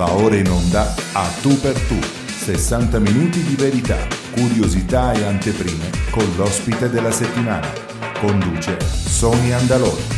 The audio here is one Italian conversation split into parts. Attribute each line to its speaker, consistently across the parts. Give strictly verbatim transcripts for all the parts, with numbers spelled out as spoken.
Speaker 1: Va ora in onda A Tu per Tu, sessanta minuti di verità, curiosità e anteprime con l'ospite della settimana. Conduce Sonia Andaloni.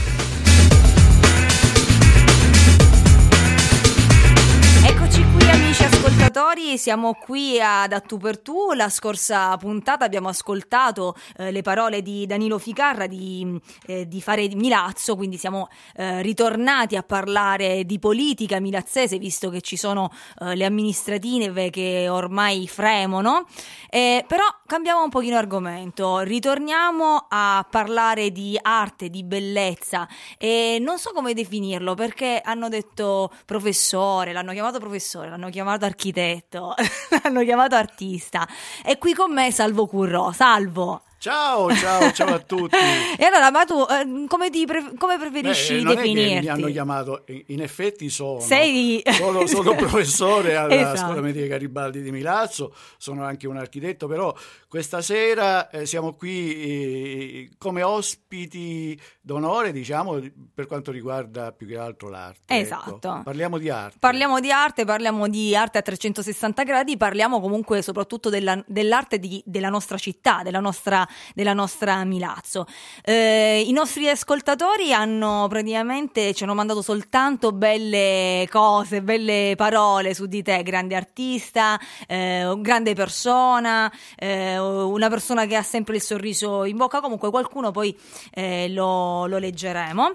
Speaker 2: Ascoltatori, siamo qui ad A Tu per Tu. La scorsa puntata abbiamo ascoltato eh, le parole di Danilo Ficarra di, eh, di Fare di Milazzo, quindi siamo eh, ritornati a parlare di politica milazzese, visto che ci sono eh, le amministrative che ormai fremono, eh, però cambiamo un pochino argomento, ritorniamo a parlare di arte, di bellezza, e non so come definirlo, perché hanno detto professore, l'hanno chiamato professore, l'hanno chiamato architetto, l'hanno chiamato artista. E qui con me Salvo Currò. Salvo.
Speaker 3: Ciao, ciao, ciao a tutti.
Speaker 2: E allora, ma tu eh, come, ti pre- come preferisci
Speaker 3: Beh, non
Speaker 2: definirti?
Speaker 3: È che mi hanno chiamato, in effetti sono,
Speaker 2: Sei...
Speaker 3: sono, sono professore alla
Speaker 2: esatto.
Speaker 3: Scuola Media Garibaldi di Milazzo, sono anche un architetto, però questa sera eh, siamo qui eh, come ospiti d'onore, diciamo, per quanto riguarda più che altro l'arte.
Speaker 2: Esatto.
Speaker 3: Ecco. Parliamo di arte.
Speaker 2: Parliamo di arte, parliamo di arte a trecentosessanta gradi, parliamo comunque soprattutto della, dell'arte di, della nostra città, della nostra della nostra Milazzo. Eh, i nostri ascoltatori hanno praticamente ci hanno mandato soltanto belle cose, belle parole su di te, grande artista, eh, grande persona, eh, una persona che ha sempre il sorriso in bocca. Comunque qualcuno poi eh, lo, lo leggeremo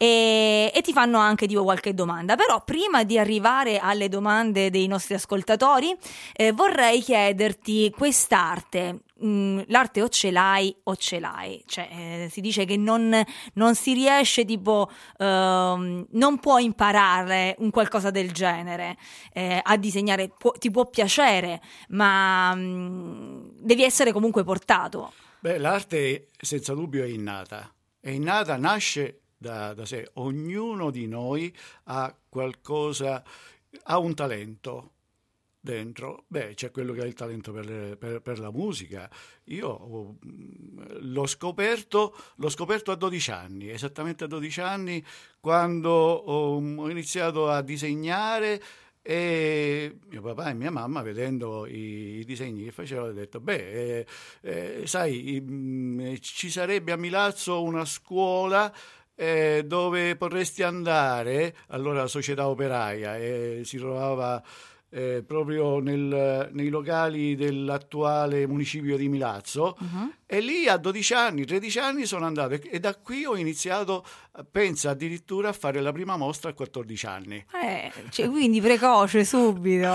Speaker 2: e, e ti fanno anche tipo qualche domanda. Però prima di arrivare alle domande dei nostri ascoltatori eh, vorrei chiederti quest'arte. L'arte o ce l'hai o ce l'hai, cioè eh, si dice che non, non si riesce tipo uh, non puoi imparare un qualcosa del genere eh, a disegnare, può, ti può piacere, ma um, devi essere comunque portato.
Speaker 3: Beh, l'arte senza dubbio è innata, è innata, nasce da, da sé. Ognuno di noi ha qualcosa, ha un talento dentro. Beh, c'è quello che ha il talento per, per, per la musica. Io l'ho scoperto l'ho scoperto a dodici anni, esattamente a dodici anni, quando ho, ho iniziato a disegnare, e mio papà e mia mamma, vedendo i, i disegni che facevo, hanno detto beh, eh, eh, sai, mh, ci sarebbe a Milazzo una scuola eh, dove potresti andare. Allora la società operaia eh, si trovava Eh, proprio nel, nei locali dell'attuale municipio di Milazzo, uh-huh. E lì a dodici anni, tredici anni sono andato, e, e da qui ho iniziato, pensa addirittura a fare la prima mostra a quattordici anni.
Speaker 2: Eh, cioè, quindi precoce subito.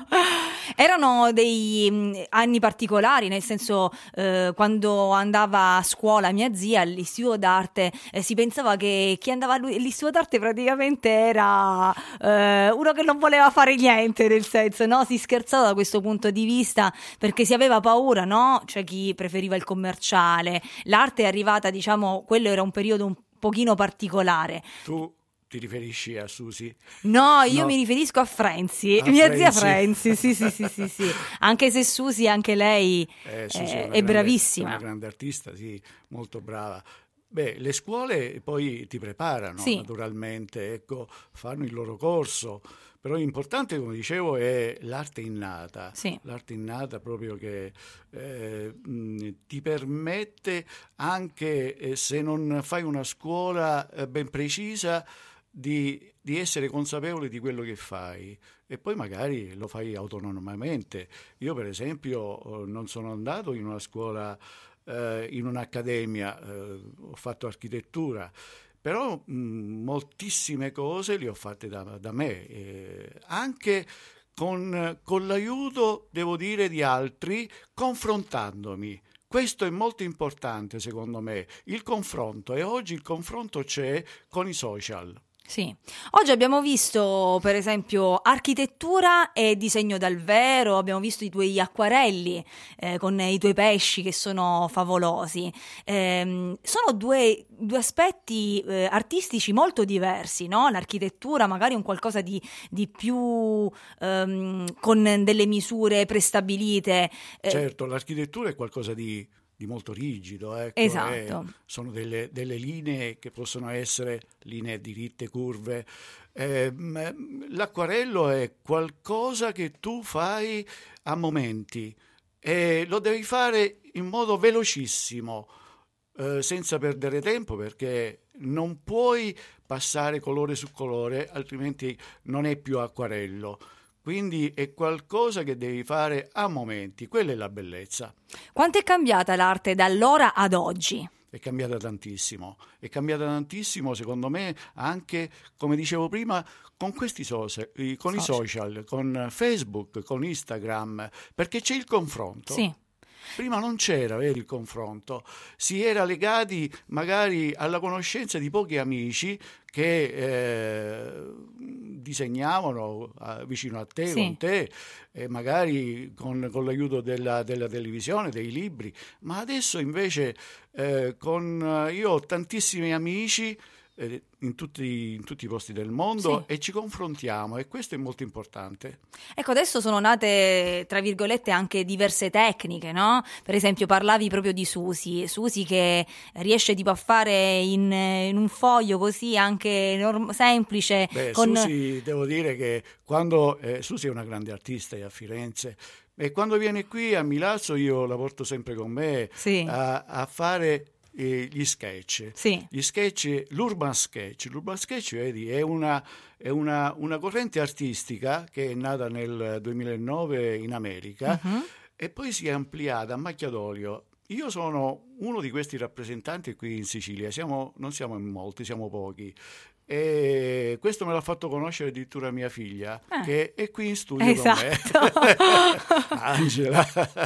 Speaker 2: Erano dei mh, anni particolari, nel senso eh, quando andava a scuola mia zia all'istituto d'arte eh, si pensava che chi andava all'istituto d'arte praticamente era eh, uno che non voleva fare niente, nel senso, no? Si scherzava da questo punto di vista perché si aveva paura, no? Cioè chi preferiva il commerciale, l'arte è arrivata, diciamo, quello era un periodo un pochino particolare.
Speaker 3: Tu ti riferisci a Susi?
Speaker 2: No, io
Speaker 3: no.
Speaker 2: mi riferisco a Frenzi,
Speaker 3: a
Speaker 2: mia
Speaker 3: Frenzi.
Speaker 2: zia Frenzi, sì, sì, sì, sì, sì. Anche se Susi, anche lei
Speaker 3: eh,
Speaker 2: è,
Speaker 3: Susi è,
Speaker 2: è
Speaker 3: grande,
Speaker 2: bravissima.
Speaker 3: È una grande artista, sì, molto brava. Beh, le scuole poi ti preparano, sì. Naturalmente, ecco, fanno il loro corso, però l'importante, come dicevo, è l'arte innata,
Speaker 2: sì.
Speaker 3: L'arte innata proprio che eh, mh, ti permette, anche eh, se non fai una scuola eh, ben precisa, di, di essere consapevole di quello che fai, e poi magari lo fai autonomamente. Io per esempio non sono andato in una scuola, eh, in un'accademia, eh, ho fatto architettura, però mh, moltissime cose le ho fatte da, da me, eh, anche con, con l'aiuto, devo dire, di altri, confrontandomi. Questo è molto importante secondo me, il confronto, e oggi il confronto c'è con i social.
Speaker 2: Sì, oggi abbiamo visto per esempio architettura e disegno dal vero, abbiamo visto i tuoi acquarelli eh, con i tuoi pesci che sono favolosi, eh, sono due, due aspetti eh, artistici molto diversi, no? L'architettura magari è un qualcosa di, di più ehm, con delle misure prestabilite.
Speaker 3: Eh. Certo, l'architettura è qualcosa di di molto rigido, ecco,
Speaker 2: Esatto.
Speaker 3: eh, sono delle, delle linee che possono essere linee diritte, curve. Eh, l'acquarello è qualcosa che tu fai a momenti e lo devi fare in modo velocissimo, eh, senza perdere tempo, perché non puoi passare colore su colore, altrimenti non è più acquarello. Quindi è qualcosa che devi fare a momenti, quella è la bellezza.
Speaker 2: Quanto è cambiata l'arte da allora ad oggi?
Speaker 3: È cambiata tantissimo, è cambiata tantissimo secondo me anche, come dicevo prima, con questi social, con social. i social, con Facebook, con Instagram, perché c'è il confronto.
Speaker 2: Sì.
Speaker 3: Prima non c'era, vero, il confronto, si era legati magari alla conoscenza di pochi amici che eh, disegnavano eh, vicino a te,
Speaker 2: Sì.
Speaker 3: con te, e magari con, con l'aiuto della, della televisione, dei libri, ma adesso invece eh, con, io ho tantissimi amici in tutti, in tutti i posti del mondo, sì, e ci confrontiamo, e questo è molto importante.
Speaker 2: Ecco, adesso sono nate, tra virgolette, anche diverse tecniche, no? Per esempio parlavi proprio di Susi, Susi che riesce tipo a fare in, in un foglio così anche norm- semplice.
Speaker 3: Beh,
Speaker 2: con...
Speaker 3: Susi, devo dire che quando eh, Susi è una grande artista a Firenze, e quando viene qui a Milazzo io la porto sempre con me, sì, a, a fare gli sketch,
Speaker 2: sì,
Speaker 3: gli sketch, l'urban sketch. L'urban sketch, vedi, è una, è una, una corrente artistica che è nata nel duemilanove in America, uh-huh, e poi si è ampliata a macchia d'olio. Io sono uno di questi rappresentanti qui in Sicilia, siamo, non siamo in molti, siamo pochi. E questo me l'ha fatto conoscere addirittura mia figlia, eh, che è qui in studio, esatto, con me, Angela.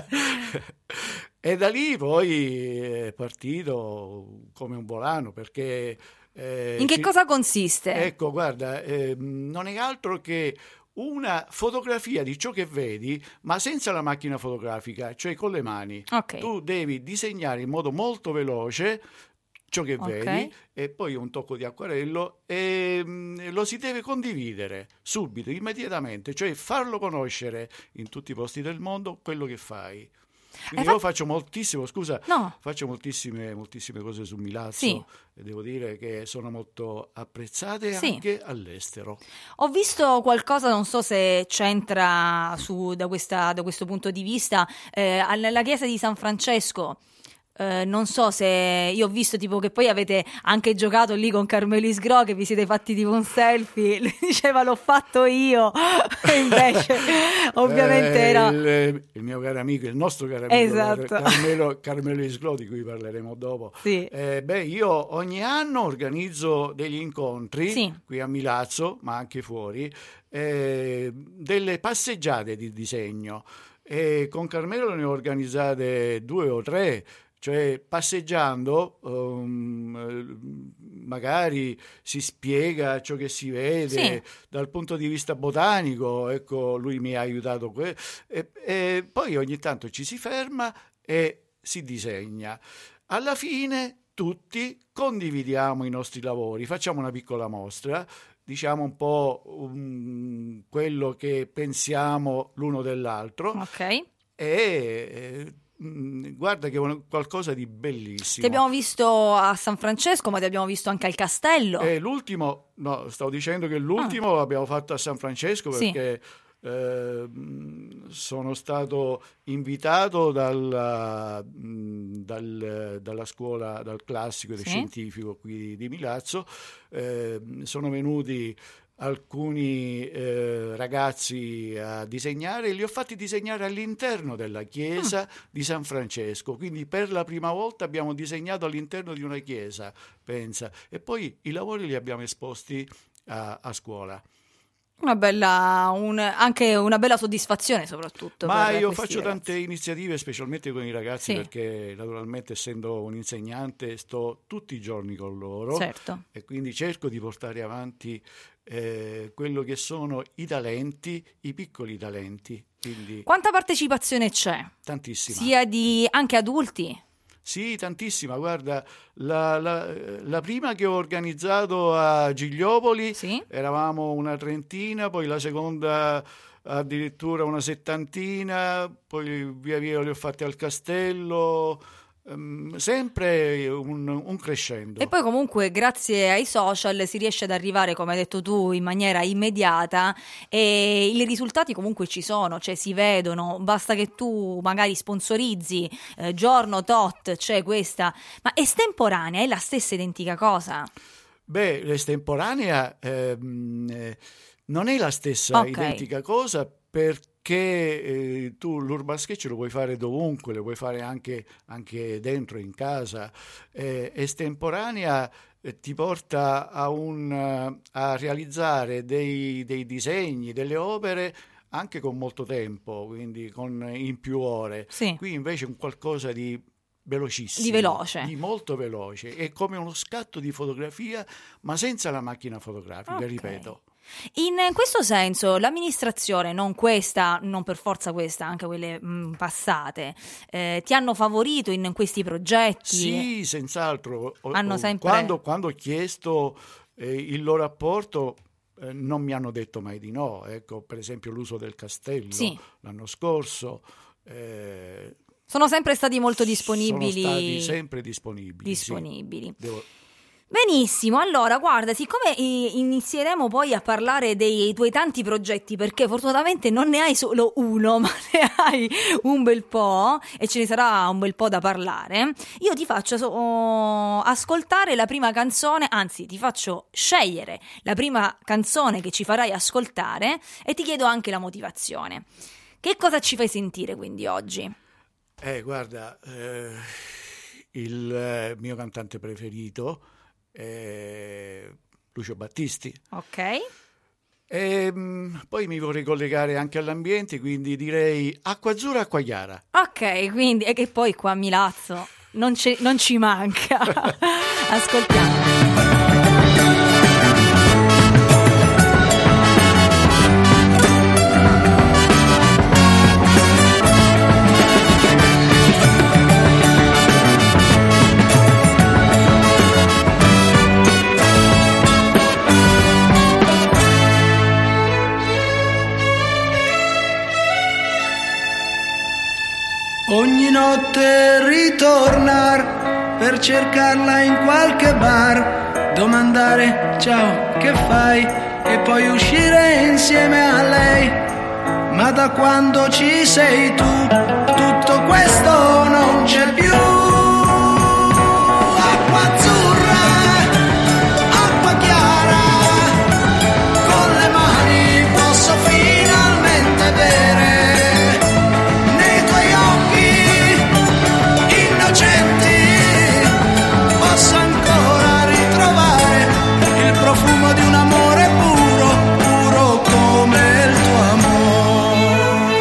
Speaker 3: E da lì poi è partito come un volano, perché... Eh,
Speaker 2: in che
Speaker 3: ci...
Speaker 2: cosa consiste?
Speaker 3: Ecco, guarda, eh, non è altro che una fotografia di ciò che vedi, ma senza la macchina fotografica, cioè con le mani.
Speaker 2: Okay.
Speaker 3: Tu devi disegnare in modo molto veloce ciò che
Speaker 2: okay.
Speaker 3: vedi, e poi un tocco di acquarello, e mh, lo si deve condividere subito, immediatamente, cioè farlo conoscere in tutti i posti del mondo quello che fai. Quindi io faccio moltissimo, scusa,
Speaker 2: no.
Speaker 3: faccio moltissime, moltissime cose su Milazzo,
Speaker 2: sì,
Speaker 3: e devo dire che sono molto apprezzate, sì, anche all'estero.
Speaker 2: Ho visto qualcosa, non so se c'entra su, da, questa, da questo punto di vista, eh, nella chiesa di San Francesco. Uh, non so se io ho visto tipo che poi avete anche giocato lì con Carmelo Isgro, che vi siete fatti tipo un selfie. Lui diceva l'ho fatto io e invece ovviamente
Speaker 3: eh,
Speaker 2: era
Speaker 3: il, il mio caro amico, il nostro caro amico,
Speaker 2: esatto,
Speaker 3: Carmelo, Carmelo Isgro, di cui parleremo dopo.
Speaker 2: Sì.
Speaker 3: Eh, beh, io ogni anno organizzo degli incontri, sì, qui a Milazzo, ma anche fuori, eh, delle passeggiate di disegno, e con Carmelo ne ho organizzate due o tre. Cioè, passeggiando, um, magari si spiega ciò che si vede, sì, dal punto di vista botanico. Ecco, lui mi ha aiutato. Que- e, e poi ogni tanto ci si ferma e si disegna. Alla fine tutti condividiamo i nostri lavori, facciamo una piccola mostra, diciamo un po' um, quello che pensiamo l'uno dell'altro.
Speaker 2: Ok.
Speaker 3: E... e guarda che è qualcosa di bellissimo.
Speaker 2: Ti abbiamo visto a San Francesco, ma ti abbiamo visto anche al castello.
Speaker 3: E l'ultimo, no, stavo dicendo che l'ultimo ah. l'abbiamo fatto a San Francesco, perché sì, eh, sono stato invitato dalla, dal, dalla scuola, dal classico e del, sì, scientifico qui di Milazzo. Eh, sono venuti alcuni eh, ragazzi a disegnare, e li ho fatti disegnare all'interno della chiesa mm. di San Francesco, quindi per la prima volta abbiamo disegnato all'interno di una chiesa, pensa, e poi i lavori li abbiamo esposti a, a scuola.
Speaker 2: Una bella, un, anche una bella soddisfazione soprattutto.
Speaker 3: Ma
Speaker 2: per
Speaker 3: io faccio
Speaker 2: ragazzi.
Speaker 3: tante iniziative, specialmente con i ragazzi, sì, perché naturalmente, essendo un insegnante, sto tutti i giorni con loro,
Speaker 2: certo,
Speaker 3: e quindi cerco di portare avanti eh, quello che sono i talenti, i piccoli talenti. Quindi,
Speaker 2: quanta partecipazione c'è?
Speaker 3: Tantissima.
Speaker 2: Sia di anche adulti?
Speaker 3: Sì, tantissima. Guarda, la, la, la prima che ho organizzato a Gigliopoli, sì, eravamo una trentina, poi la seconda addirittura una settantina, poi via via li ho fatti al castello, um, sempre un, un crescendo.
Speaker 2: E poi comunque grazie ai social si riesce ad arrivare, come hai detto tu, in maniera immediata, e i risultati comunque ci sono, cioè si vedono, basta che tu magari sponsorizzi, eh, giorno tot c'è questa, ma estemporanea è la stessa identica cosa?
Speaker 3: Beh, l'estemporanea ehm, eh, non è la stessa
Speaker 2: Ok.
Speaker 3: identica cosa, perché eh, tu l'urban sketch lo puoi fare dovunque, lo puoi fare anche, anche dentro, in casa. Eh, estemporanea eh, ti porta a, un, eh, a realizzare dei, dei disegni, delle opere anche con molto tempo, quindi con in più ore.
Speaker 2: Sì.
Speaker 3: Qui invece è un qualcosa di velocissimo,
Speaker 2: Di veloce.
Speaker 3: di molto veloce, è come uno scatto di fotografia ma senza la macchina fotografica,
Speaker 2: Ok.
Speaker 3: ripeto.
Speaker 2: In questo senso l'amministrazione, non questa, non per forza questa, anche quelle mh, passate, eh, ti hanno favorito in questi progetti?
Speaker 3: Sì, senz'altro. O-
Speaker 2: Hanno
Speaker 3: o-
Speaker 2: sempre-
Speaker 3: quando, quando ho chiesto eh, il loro apporto eh, non mi hanno detto mai di no. Ecco, per esempio l'uso del castello
Speaker 2: Sì.
Speaker 3: l'anno scorso. eh,
Speaker 2: Sono sempre stati molto disponibili.
Speaker 3: Sono stati sempre disponibili. sì.
Speaker 2: disponibili.
Speaker 3: Devo-
Speaker 2: Benissimo, allora guarda, siccome eh, inizieremo poi a parlare dei tuoi tanti progetti, perché fortunatamente non ne hai solo uno, ma ne hai un bel po' e ce ne sarà un bel po' da parlare, io ti faccio so- oh, ascoltare la prima canzone, anzi ti faccio scegliere la prima canzone che ci farai ascoltare e ti chiedo anche la motivazione. Che cosa ci fai sentire quindi oggi?
Speaker 3: Eh, guarda, eh, il eh, mio cantante preferito è Lucio Battisti.
Speaker 2: Ok?
Speaker 3: E, mh, poi mi vorrei collegare anche all'ambiente, quindi direi acqua azzurra, acqua chiara.
Speaker 2: Ok, quindi è che poi qua a Milazzo non, ci- non ci manca. Ascoltiamo.
Speaker 4: Ogni notte ritornar per cercarla in qualche bar, domandare ciao che fai e poi uscire insieme a lei. Ma da quando ci sei tu tutto questo non c'è più. Acqua azzurra, acqua chiara, con le mani posso finalmente bere. Posso ancora ritrovare il profumo di un amore puro, puro come il tuo amore.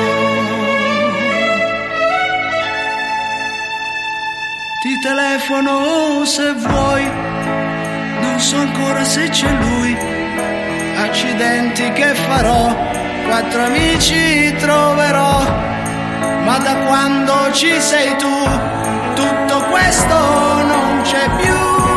Speaker 4: Ti telefono se vuoi, non so ancora se c'è lui. Accidenti che farò, quattro amici troverò, ma da quando ci sei tu tutto questo non c'è più.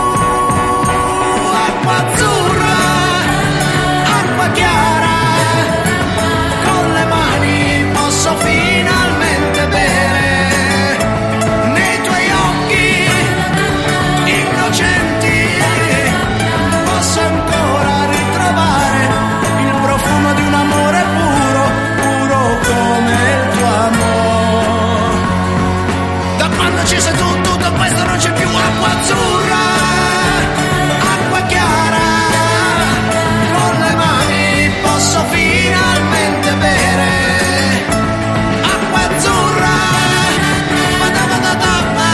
Speaker 4: Acqua azzurra, acqua chiara, con le mani posso finalmente bere. Nei tuoi occhi innocenti posso ancora ritrovare il profumo di un amore puro, puro come il tuo amore. Da quando ci sei tu tutto questo non c'è più. Acqua azzurra, acqua chiara, con le mani posso finalmente bere. Acqua azzurra, ba-da-ba-da-da-ba.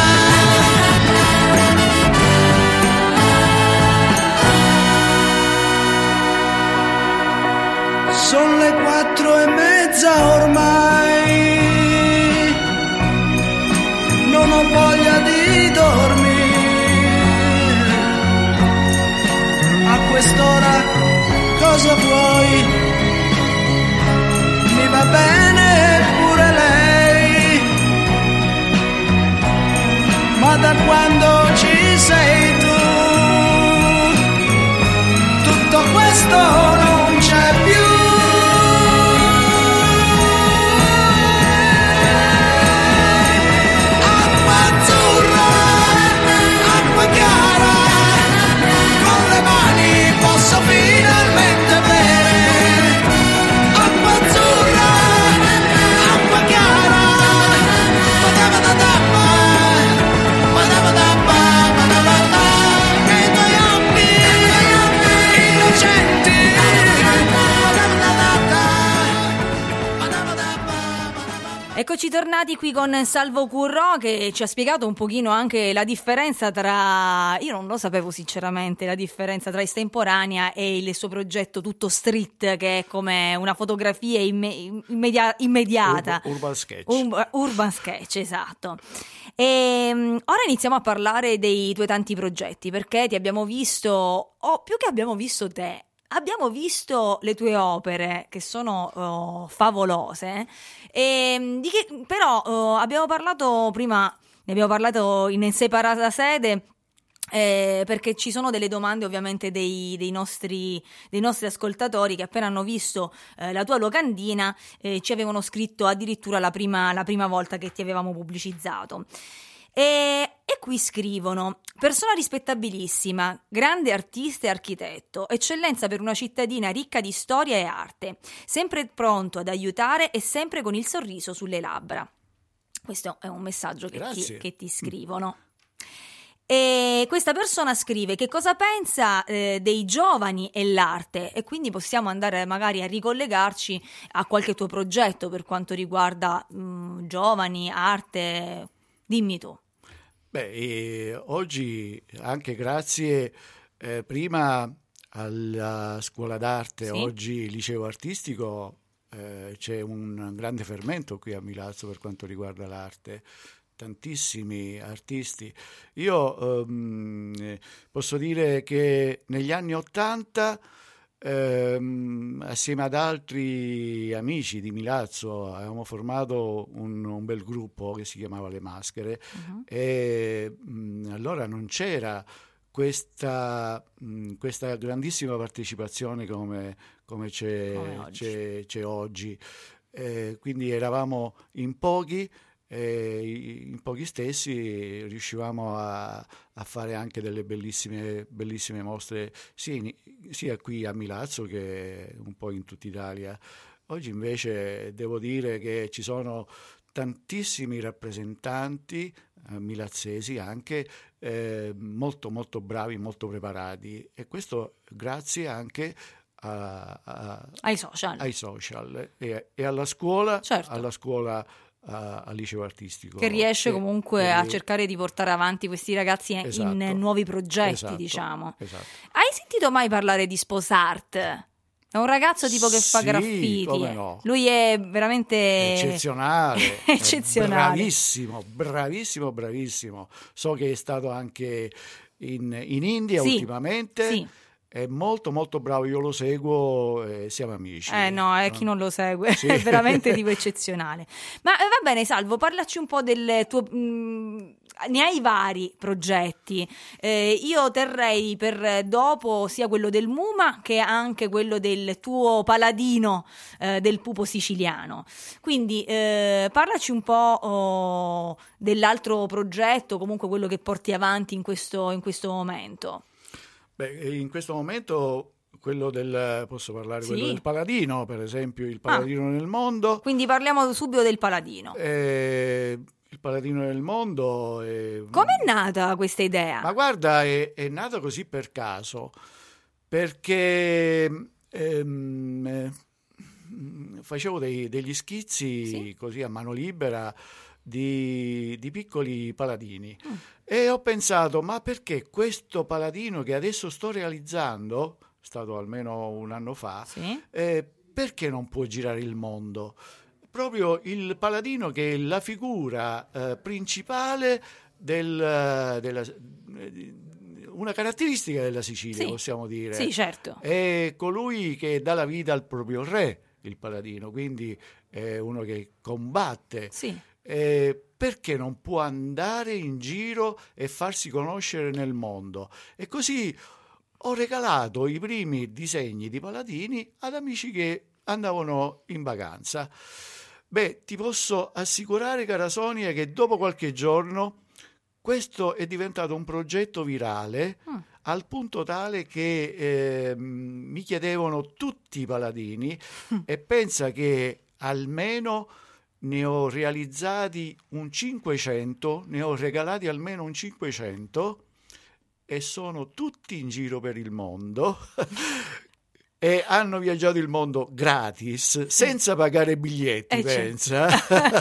Speaker 4: Sono le quattro e mezza ormai, non ho voglia di dormire. A quest'ora cosa vuoi? Mi va bene pure lei, ma da quando ci sei tu tutto questo non c'è più. Acqua azzurra,
Speaker 2: tornati qui con Salvo Currò, che ci ha spiegato un pochino anche la differenza tra, io non lo sapevo sinceramente, la differenza tra Estemporanea e il suo progetto tutto street, che è come una fotografia imme- immedia- immediata.
Speaker 3: Ur- urban sketch.
Speaker 2: Ur- urban sketch, esatto. E um, ora iniziamo a parlare dei tuoi tanti progetti, perché ti abbiamo visto, o più che abbiamo visto te, abbiamo visto le tue opere, che sono uh, favolose, e, di che, però uh, abbiamo parlato prima, ne abbiamo parlato in separata sede, eh, perché ci sono delle domande ovviamente dei, dei, nostri, dei nostri ascoltatori che appena hanno visto eh, la tua locandina eh, ci avevano scritto addirittura la prima, la prima volta che ti avevamo pubblicizzato. E, e qui scrivono: persona rispettabilissima, grande artista e architetto, eccellenza per una cittadina ricca di storia e arte, sempre pronto ad aiutare e sempre con il sorriso sulle labbra. Questo è un messaggio che ti, che ti scrivono. E questa persona scrive che cosa pensa eh, dei giovani e l'arte, e quindi possiamo andare magari a ricollegarci a qualche tuo progetto per quanto riguarda mh, giovani, arte. Dimmi tu.
Speaker 3: Beh, eh, oggi anche grazie eh, prima alla scuola d'arte, sì. Oggi liceo artistico, eh, c'è un grande fermento qui a Milazzo per quanto riguarda l'arte. Tantissimi artisti. Io ehm, posso dire che negli anni Ottanta, ehm, assieme ad altri amici di Milazzo, avevamo formato un, un bel gruppo che si chiamava Le Maschere, uh-huh. e mh, allora non c'era questa, mh, questa grandissima partecipazione come, come, c'è, come oggi. C'è, c'è oggi. Eh, quindi eravamo in pochi, e in pochi stessi riuscivamo a, a fare anche delle bellissime, bellissime mostre sia, sia qui a Milazzo che un po' in tutta Italia. Oggi invece devo dire che ci sono tantissimi rappresentanti eh, milazzesi anche eh, molto molto bravi, molto preparati, e questo grazie anche a, a,
Speaker 2: ai social,
Speaker 3: ai social e, e alla scuola,
Speaker 2: certo. alla
Speaker 3: scuola A, al liceo artistico,
Speaker 2: che riesce
Speaker 3: che,
Speaker 2: comunque
Speaker 3: che...
Speaker 2: a cercare di portare avanti questi ragazzi esatto, in nuovi progetti,
Speaker 3: esatto,
Speaker 2: diciamo.
Speaker 3: Esatto.
Speaker 2: Hai sentito mai parlare di Sposart? È un ragazzo tipo che
Speaker 3: sì,
Speaker 2: fa graffiti.
Speaker 3: Come no.
Speaker 2: Lui è veramente
Speaker 3: eccezionale,
Speaker 2: eccezionale.
Speaker 3: Bravissimo, bravissimo, bravissimo. So che è stato anche in, in India sì, ultimamente.
Speaker 2: Sì.
Speaker 3: È molto molto bravo, io lo seguo e siamo amici.
Speaker 2: Eh no, è chi non lo segue, sì. È veramente tipo eccezionale. Ma eh, va bene Salvo, parlaci un po' del tuo... Mh, ne hai vari progetti, eh, io terrei per dopo sia quello del Muma che anche quello del tuo paladino eh, del pupo siciliano. Quindi eh, parlaci un po' oh, dell'altro progetto, comunque quello che porti avanti in questo, in questo momento.
Speaker 3: Beh, in questo momento quello del, posso parlare,
Speaker 2: sì.
Speaker 3: quello del Paladino, per esempio, il Paladino ah. nel mondo.
Speaker 2: Quindi parliamo subito del Paladino.
Speaker 3: Eh, il Paladino nel mondo. È...
Speaker 2: Come è nata questa idea?
Speaker 3: Ma guarda, è, è nata così per caso, perché ehm, eh, facevo dei, degli schizzi sì. così a mano libera di, di piccoli paladini. Mm. E ho pensato, ma perché questo paladino che adesso sto realizzando, è stato almeno un anno fa,
Speaker 2: sì.
Speaker 3: eh, perché non può girare il mondo? Proprio il paladino che è la figura eh, principale del, della, una caratteristica della Sicilia, sì. possiamo dire.
Speaker 2: Sì, certo.
Speaker 3: È colui che dà la vita al proprio re, il paladino, quindi è uno che combatte.
Speaker 2: Sì.
Speaker 3: Eh, perché non può andare in giro e farsi conoscere nel mondo? E così ho regalato i primi disegni di paladini ad amici che andavano in vacanza. Beh, ti posso assicurare, cara Sonia, che dopo qualche giorno questo è diventato un progetto virale, mm. al punto tale che eh, mi chiedevano tutti i paladini mm. e pensa che almeno ne ho realizzati un cinquecento, ne ho regalati almeno un cinquecento e sono tutti in giro per il mondo. e hanno viaggiato il mondo gratis, senza pagare biglietti,
Speaker 2: eh,
Speaker 3: pensa.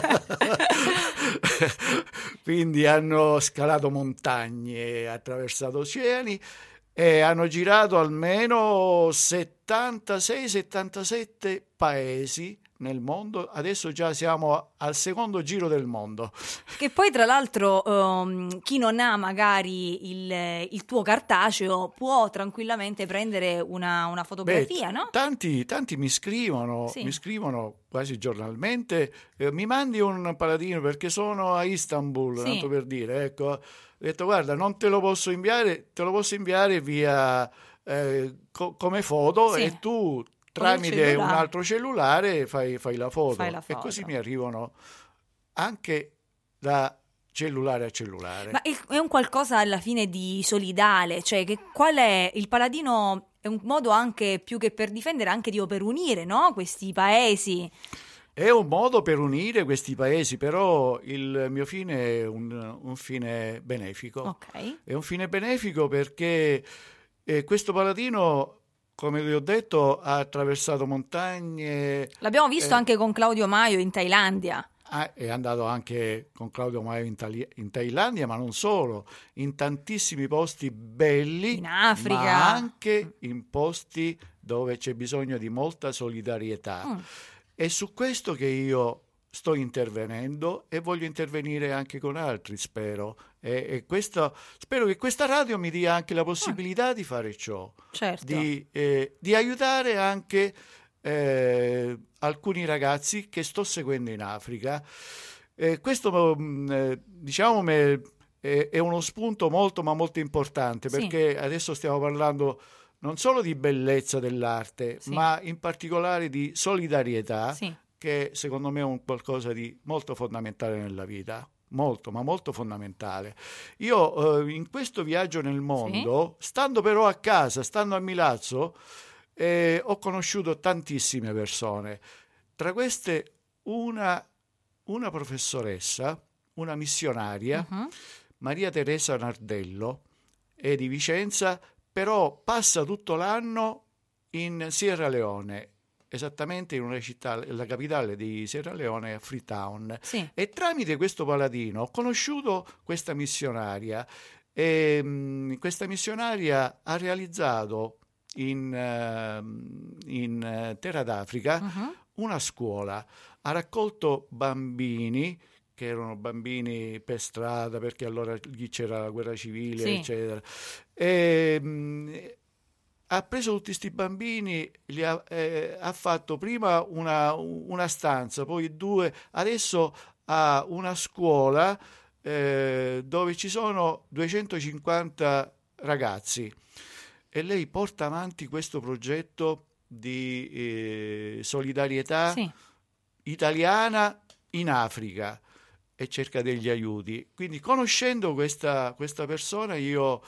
Speaker 3: Quindi hanno scalato montagne, attraversato oceani e hanno girato almeno settantasei settantasette paesi nel mondo. Adesso già siamo al secondo giro del mondo.
Speaker 2: Che poi tra l'altro um, chi non ha magari il, il tuo cartaceo può tranquillamente prendere una, una fotografia,
Speaker 3: Beh,
Speaker 2: no?
Speaker 3: Tanti, tanti mi scrivono,
Speaker 2: Sì.
Speaker 3: mi scrivono quasi giornalmente, eh, mi mandi un paladino perché sono a Istanbul,
Speaker 2: Sì.
Speaker 3: tanto per dire, ecco. Ho detto guarda, non te lo posso inviare, te lo posso inviare via eh, co- come foto
Speaker 2: Sì.
Speaker 3: e tu tramite un altro cellulare fai, fai, la foto.
Speaker 2: Fai la foto.
Speaker 3: E così mi arrivano anche da cellulare a cellulare.
Speaker 2: Ma è un qualcosa alla fine di solidale, cioè che qual è il paladino? È un modo anche più che per difendere, anche di per unire, no? Questi paesi.
Speaker 3: È un modo per unire questi paesi, però il mio fine è un, un fine benefico.
Speaker 2: Ok.
Speaker 3: È un fine benefico perché eh, questo paladino, come vi ho detto, ha attraversato montagne.
Speaker 2: L'abbiamo visto
Speaker 3: eh,
Speaker 2: anche con Claudio Maio in Thailandia.
Speaker 3: È andato anche con Claudio Maio in, Tali- in Thailandia, ma non solo, in tantissimi posti belli,
Speaker 2: in Africa,
Speaker 3: ma anche in posti dove c'è bisogno di molta solidarietà. Mm. È su questo che io sto intervenendo e voglio intervenire anche con altri, spero. E, e questo, spero che questa radio mi dia anche la possibilità mm. di fare ciò,
Speaker 2: certo.
Speaker 3: di, eh, di aiutare anche Eh, alcuni ragazzi che sto seguendo in Africa. Eh, questo eh, diciamo me, è, è uno spunto molto ma molto importante, perché sì. adesso stiamo parlando non solo di bellezza dell'arte, sì. ma in particolare di solidarietà, sì. che secondo me è un qualcosa di molto fondamentale nella vita. Molto, ma molto fondamentale. Io eh, in questo viaggio nel mondo, sì. stando però a casa, stando a Milazzo, Eh, ho conosciuto tantissime persone, tra queste una, una professoressa, una missionaria, uh-huh. Maria Teresa Nardello, è di Vicenza, però passa tutto l'anno in Sierra Leone, esattamente in una città, la capitale di Sierra Leone, a Freetown.
Speaker 2: Sì. E
Speaker 3: tramite questo paladino ho conosciuto questa missionaria e mh, questa missionaria ha realizzato in, uh, in Terra d'Africa uh-huh. una scuola, ha raccolto bambini che erano bambini per strada, perché allora lì c'era la guerra civile, sì. eccetera, e mh, ha preso tutti questi bambini, li ha, eh, ha fatto prima una, una stanza, poi due, adesso ha una scuola eh, dove ci sono duecentocinquanta ragazzi. E lei porta avanti questo progetto di eh, solidarietà sì. italiana in Africa e cerca degli aiuti. Quindi conoscendo questa, questa persona io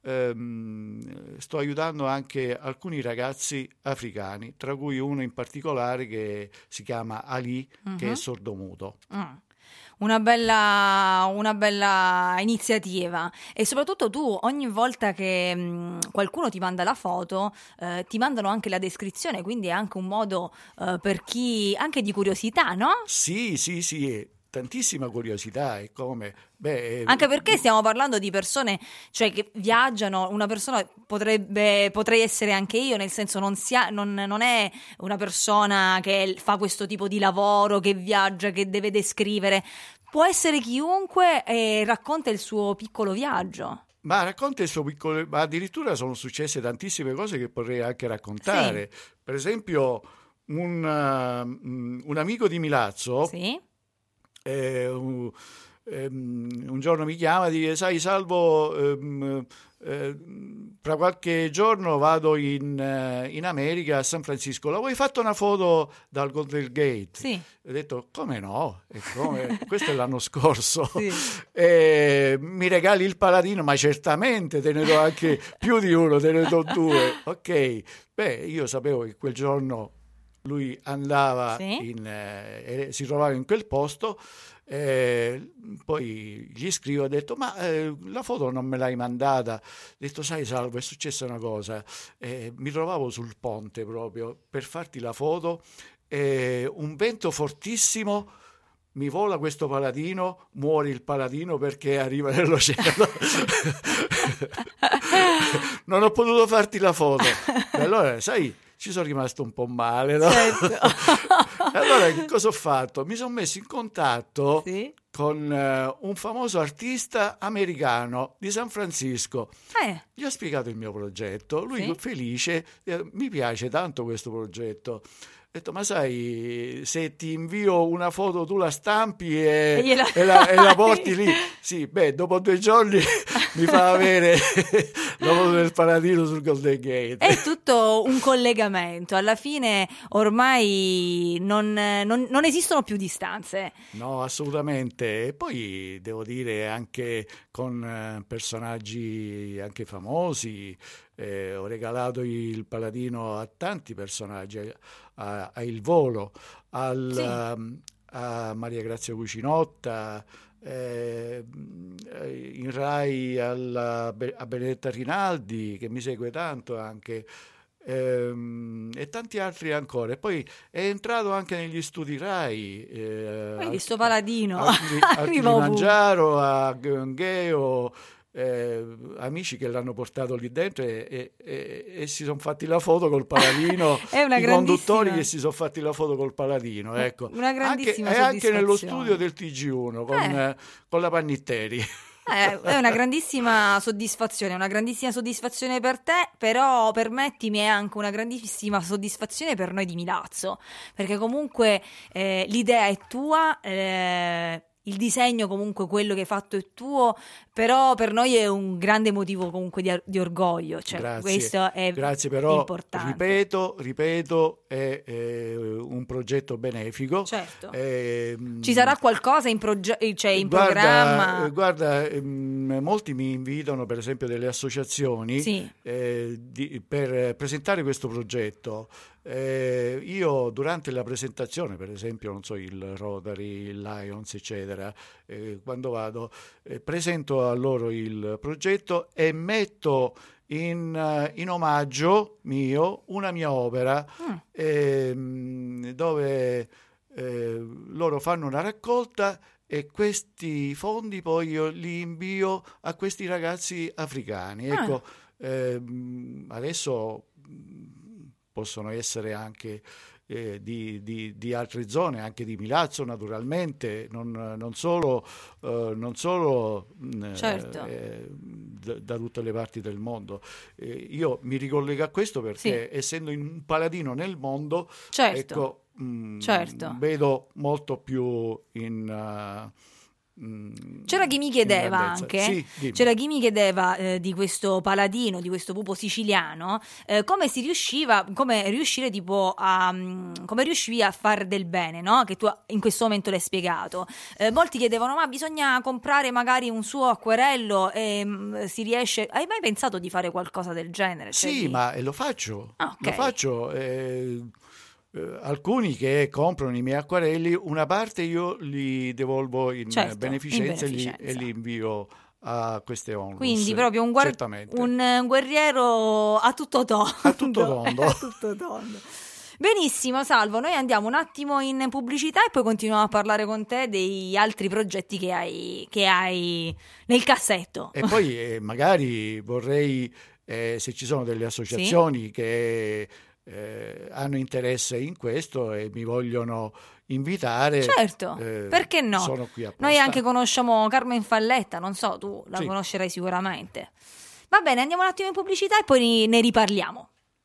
Speaker 3: ehm, sto aiutando anche alcuni ragazzi africani, tra cui uno in particolare che si chiama Ali, uh-huh. che è sordomuto.
Speaker 2: Uh. Una bella, una bella iniziativa, e soprattutto tu ogni volta che mh, qualcuno ti manda la foto eh, ti mandano anche la descrizione, quindi è anche un modo eh, per chi, anche di curiosità, no?
Speaker 3: Sì, sì, sì, tantissima curiosità. E come? Beh,
Speaker 2: anche perché stiamo parlando di persone, cioè, che viaggiano. Una persona potrebbe, potrei essere anche io, nel senso non, sia, non, non è una persona che fa questo tipo di lavoro, che viaggia, che deve descrivere. Può essere chiunque e racconta il suo piccolo viaggio.
Speaker 3: Ma racconta il suo piccolo, ma addirittura sono successe tantissime cose che potrei anche raccontare. Sì. Per esempio, un, uh, un amico di Milazzo,
Speaker 2: sì.
Speaker 3: eh, un, um, un giorno mi chiama e dice: sai Salvo, um, eh, tra qualche giorno vado in, uh, in America, a San Francisco, l'avevi fatto una foto dal Golden Gate?
Speaker 2: Sì.
Speaker 3: Ho detto: come no? E come? Questo è l'anno scorso.
Speaker 2: Sì.
Speaker 3: E mi regali il paladino? Ma certamente, te ne do anche più di uno, te ne do due. Ok, beh, io sapevo che quel giorno lui andava, sì. in, eh, si trovava in quel posto, Eh, poi gli scrivo, ho detto ma eh, la foto non me l'hai mandata. Ho detto sai Salvo, è successa una cosa, eh, mi trovavo sul ponte proprio per farti la foto, eh, un vento fortissimo, mi vola questo paladino, muore il paladino perché arriva nell'oceano. Non ho potuto farti la foto. E allora sai, ci sono rimasto un po' male, no?
Speaker 2: Certo.
Speaker 3: Allora che cosa ho fatto? Mi sono messo in contatto
Speaker 2: Sì.
Speaker 3: con uh, un famoso artista americano di San Francisco.
Speaker 2: Eh.
Speaker 3: Gli ho spiegato il mio progetto, lui
Speaker 2: Sì.
Speaker 3: felice, eh, mi piace tanto questo progetto. Ho detto, ma sai, se ti invio una foto tu la stampi e,
Speaker 2: E gliela
Speaker 3: e la, e la
Speaker 2: fai.
Speaker 3: porti lì. Sì, beh, dopo due giorni mi fa avere la foto del paladino sul Golden Gate.
Speaker 2: È tutto un collegamento, alla fine ormai non, non- non esistono più distanze.
Speaker 3: No, assolutamente. E poi devo dire anche con eh, personaggi anche famosi. Eh, ho regalato il paladino a tanti personaggi, a, a Il Volo, al,
Speaker 2: Sì.
Speaker 3: um, a Maria Grazia Cucinotta, eh, in Rai alla Be- a Benedetta Rinaldi, che mi segue tanto anche, ehm, e tanti altri ancora. E poi è entrato anche negli studi Rai, eh,
Speaker 2: Quindi
Speaker 3: al-
Speaker 2: sto paladino
Speaker 3: al, Kili- al
Speaker 2: arriva ovunque.
Speaker 3: Kilimangiaro, a Gheonggheo, eh, amici che l'hanno portato lì dentro e, e- e- e si sono fatti la foto col paladino.
Speaker 2: È una
Speaker 3: I
Speaker 2: grandissima-
Speaker 3: conduttori che si sono fatti la foto col paladino, ecco.
Speaker 2: Una grandissima
Speaker 3: Anche, e anche nello
Speaker 2: soddisfazione.
Speaker 3: studio del T G uno con,
Speaker 2: Eh.
Speaker 3: eh, con la Pannitteri.
Speaker 2: Eh, è una grandissima soddisfazione, una grandissima soddisfazione per te, però permettimi è anche una grandissima soddisfazione per noi di Milazzo, perché comunque eh, l'idea è tua, eh, il disegno comunque quello che hai fatto è tuo, però per noi è un grande motivo comunque di, di orgoglio, cioè
Speaker 3: Grazie,
Speaker 2: questo è
Speaker 3: grazie, però
Speaker 2: importante.
Speaker 3: ripeto, ripeto, è, è un progetto benefico.
Speaker 2: Certo.
Speaker 3: Ehm,
Speaker 2: Ci sarà qualcosa in, proge- cioè in
Speaker 3: guarda,
Speaker 2: programma?
Speaker 3: eh, Guarda, ehm, molti mi invitano, per esempio delle associazioni,
Speaker 2: Sì.
Speaker 3: eh, di- per presentare questo progetto. Eh, io durante la presentazione, per esempio, non so, il Rotary, il Lions, eccetera, eh, quando vado, eh, presento a loro il progetto e metto in, eh, in omaggio mio una mia opera,
Speaker 2: Mm.
Speaker 3: ehm, dove eh, loro fanno una raccolta e questi fondi poi io li invio a questi ragazzi africani.
Speaker 2: Ah.
Speaker 3: Ecco, ehm, adesso mh, possono essere anche eh, di, di- di altre zone, anche di Milazzo naturalmente, non, non solo, eh, non solo mh,
Speaker 2: Certo.
Speaker 3: eh, da, da tutte le parti del mondo. Eh, io mi ricollego a questo perché essendo in un paladino nel mondo,
Speaker 2: Certo.
Speaker 3: ecco, mh,
Speaker 2: Certo.
Speaker 3: vedo molto più in... uh, mh,
Speaker 2: C'era chi mi
Speaker 3: in
Speaker 2: chiedeva
Speaker 3: grandezza.
Speaker 2: anche,
Speaker 3: Sì, dimmi.
Speaker 2: c'era chi mi chiedeva eh, di questo paladino, di questo pupo siciliano, eh, come si riusciva, come riuscire tipo a, mm, come riuscivi a fare del bene, no? Che tu in questo momento l'hai spiegato. Eh, molti chiedevano, ma bisogna comprare magari un suo acquerello e mm, si riesce, hai mai pensato di fare qualcosa del genere? Cioè
Speaker 3: Sì,
Speaker 2: di-
Speaker 3: ma eh, lo faccio,
Speaker 2: Ah, ok.
Speaker 3: lo faccio. eh, eh, alcuni che comprano i miei acquarelli, una parte io li devolvo in
Speaker 2: Certo,
Speaker 3: eh, beneficenza,
Speaker 2: in
Speaker 3: e li-
Speaker 2: beneficenza.
Speaker 3: E, li, invio a queste onlus.
Speaker 2: Quindi proprio un, guar-
Speaker 3: Certamente.
Speaker 2: un, eh, un guerriero a tutto tondo.
Speaker 3: A tutto tondo.
Speaker 2: A tutto tondo. Benissimo, Salvo, noi andiamo un attimo in pubblicità e poi continuiamo a parlare con te degli altri progetti che hai, che hai nel cassetto.
Speaker 3: E poi eh, magari vorrei, eh, se ci sono delle associazioni che eh, hanno interesse in questo e mi vogliono invitare,
Speaker 2: Certo,
Speaker 3: eh,
Speaker 2: perché no?
Speaker 3: sono qui apposta.
Speaker 2: Noi anche conosciamo Carmen Falletta, non so, tu la
Speaker 3: Sì.
Speaker 2: conoscerai sicuramente. Va bene, andiamo un attimo in pubblicità e poi ne riparliamo.